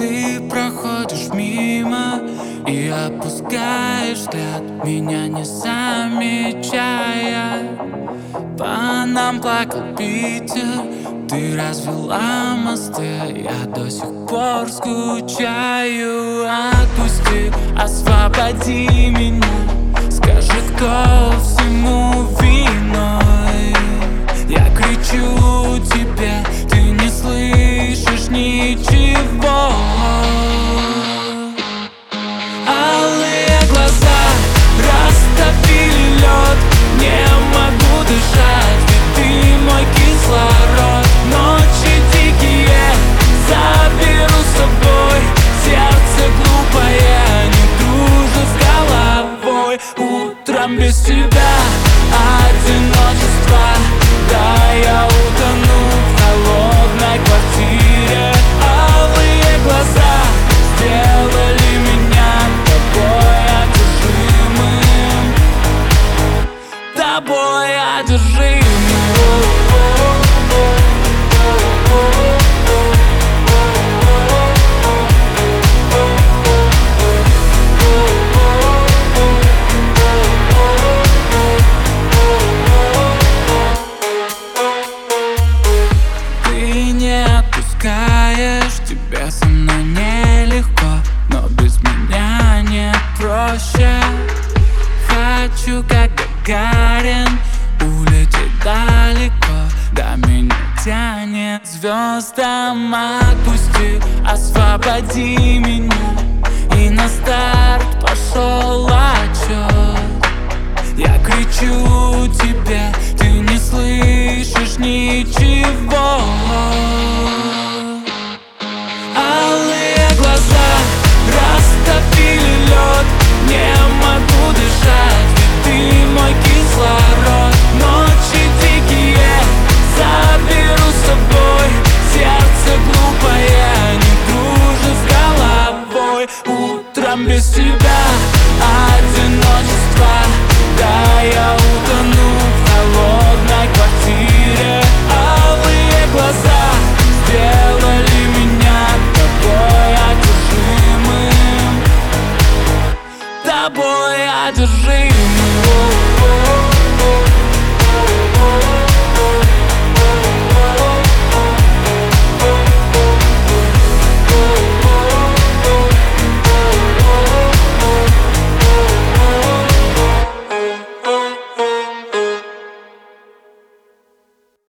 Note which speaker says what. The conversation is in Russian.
Speaker 1: Ты проходишь мимо и опускаешь взгляд, меня не замечая. По нам плакал Питер, ты развела мосты, я до сих пор скучаю. Отпусти, освободи меня, скажи, кто всему виной. Я кричу тебе, ты не слышишь ничего. Алые глаза растопили лед, не могу дышать, ведь ты мой кислород. Ночи дикие заберу с собой, сердце глупое не дружит с головой. Утром без тебя одиночество, да, я утону в холодной квартире. Алые глаза сделали меня тобой одержимым. Ты не отпускаешь, тебе со мной нелегко, но без меня не проще. Хочу, как Гагарин, улететь далеко, до меня тянет звездам. Отпусти, освободи меня, и на старт пошел отчет. Я кричу тебе, ты не слышишь ничего. Алые глаза растопили лед, не могу дышать, ведь ты мой кислород. Ночи дикие заберу с собой, сердце глупое не дружит с головой. Утром без тебя